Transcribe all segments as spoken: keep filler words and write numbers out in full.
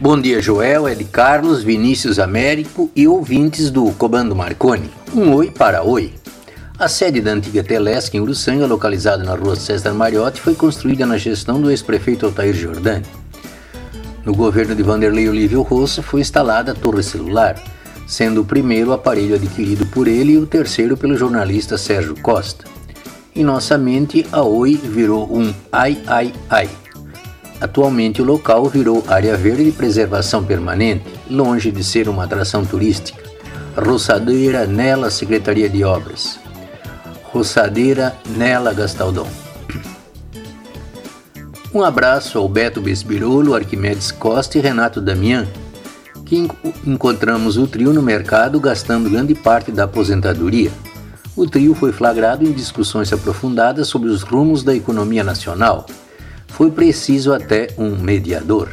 Bom dia, Joel, Ed Carlos, Vinícius Américo e ouvintes do Comando Marconi. Um oi para oi. A sede da antiga Telesc em Uruçanga, localizada na rua César Mariotti, foi construída na gestão do ex-prefeito Altair Jordani. No governo de Vanderlei Olívio Roça foi instalada a torre celular, sendo o primeiro aparelho adquirido por ele e o terceiro pelo jornalista Sérgio Costa. Em nossa mente, a Oi virou um ai ai ai. Atualmente o local virou área verde de preservação permanente, longe de ser uma atração turística. Roçadeira Nela Secretaria de Obras. Roçadeira Nela Gastaldon. Um abraço ao Beto Besbirolo, Arquimedes Costa e Renato Damian, que encontramos o trio no mercado gastando grande parte da aposentadoria. O trio foi flagrado em discussões aprofundadas sobre os rumos da economia nacional. Foi preciso até um mediador.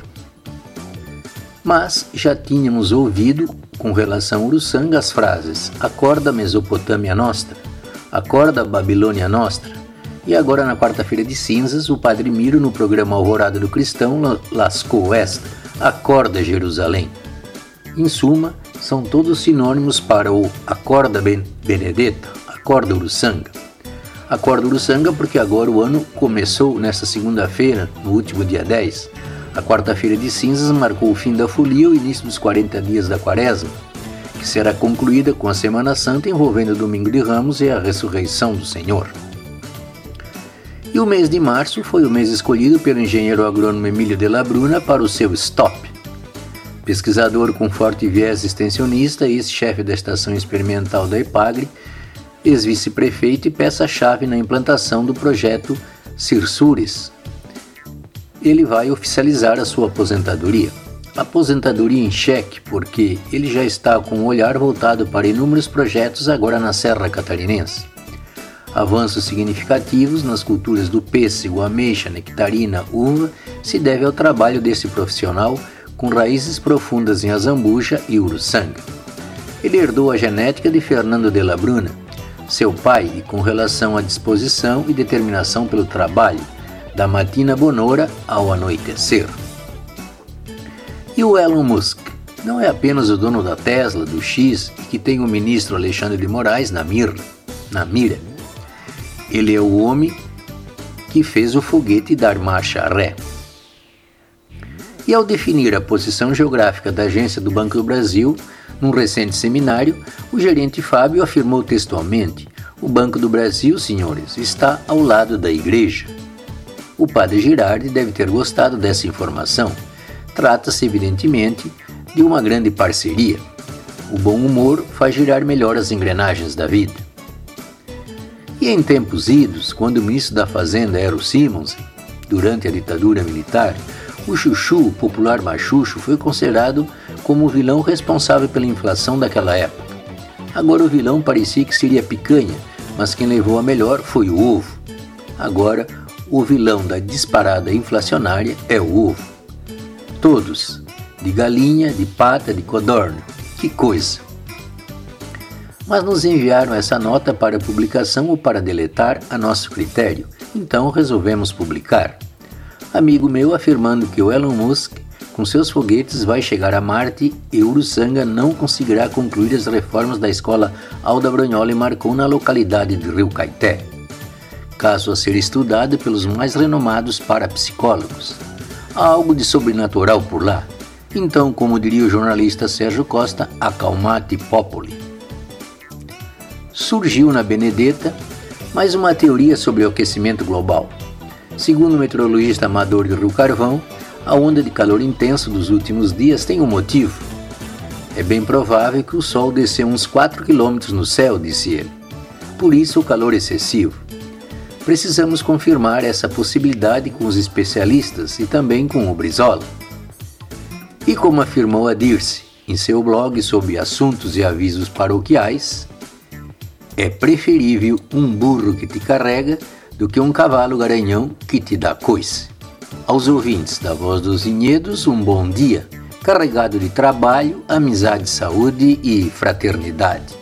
Mas já tínhamos ouvido, com relação a Uruçanga, as frases "Acorda Mesopotâmia Nostra", "Acorda Babilônia Nostra", e agora na quarta-feira de cinzas, o Padre Miro, no programa Alvorada do Cristão, lascou esta: "Acorda Jerusalém". Em suma, são todos sinônimos para o "Acorda Benedetta", "Acorda Uruçanga". Acorda Uruçanga porque agora o ano começou nesta segunda-feira, no último dia dez. A quarta-feira de cinzas marcou o fim da folia, o início dos quarenta dias da quaresma, que será concluída com a Semana Santa envolvendo o Domingo de Ramos e a ressurreição do Senhor. E o mês de março foi o mês escolhido pelo engenheiro agrônomo Emílio de la Bruna para o seu stop. Pesquisador com forte viés extensionista, ex-chefe da Estação Experimental da EPAGRE, ex-vice-prefeito e peça-chave na implantação do projeto Cirsures. Ele vai oficializar a sua aposentadoria. Aposentadoria em cheque, porque ele já está com o olhar voltado para inúmeros projetos agora na Serra Catarinense. Avanços significativos nas culturas do pêssego, ameixa, nectarina, uva se deve ao trabalho desse profissional com raízes profundas em Azambuja e Uruçanga. Ele herdou a genética de Fernando de la Bruna, seu pai, e com relação à disposição e determinação pelo trabalho, da matina bonora ao anoitecer. E o Elon Musk não é apenas o dono da Tesla, do X, e que tem o ministro Alexandre de Moraes na mira, na mira. Ele é o homem que fez o foguete dar marcha ré. E ao definir a posição geográfica da agência do Banco do Brasil, num recente seminário, o gerente Fábio afirmou textualmente: "O Banco do Brasil, senhores, está ao lado da igreja". O padre Girardi deve ter gostado dessa informação. Trata-se, evidentemente, de uma grande parceria. O bom humor faz girar melhor as engrenagens da vida. E em tempos idos, quando o ministro da Fazenda era o Simonsen, durante a ditadura militar, o Chuchu, o popular Machucho, foi considerado como o vilão responsável pela inflação daquela época. Agora o vilão parecia que seria picanha, mas quem levou a melhor foi o ovo. Agora, o vilão da disparada inflacionária é o ovo. Todos, de galinha, de pata, de codorna. Que coisa! Mas nos enviaram essa nota para publicação ou para deletar a nosso critério, então resolvemos publicar. Amigo meu afirmando que o Elon Musk, com seus foguetes, vai chegar a Marte e Uruçanga não conseguirá concluir as reformas da escola Alda Brognola e Marcon na localidade de Rio Caeté. Caso a ser estudado pelos mais renomados parapsicólogos. Há algo de sobrenatural por lá. Então, como diria o jornalista Sérgio Costa, acalmate populi. Surgiu na Benedetta mais uma teoria sobre o aquecimento global. Segundo o meteorologista amador de Rio Carvão, a onda de calor intenso dos últimos dias tem um motivo. É bem provável que o Sol desceu uns quatro quilômetros no céu, disse ele. Por isso o calor excessivo. Precisamos confirmar essa possibilidade com os especialistas e também com o Brizola. E como afirmou a Dirce em seu blog sobre assuntos e avisos paroquiais, é preferível um burro que te carrega do que um cavalo garanhão que te dá coice. Aos ouvintes da Voz dos Vinhedos, um bom dia, carregado de trabalho, amizade, saúde e fraternidade.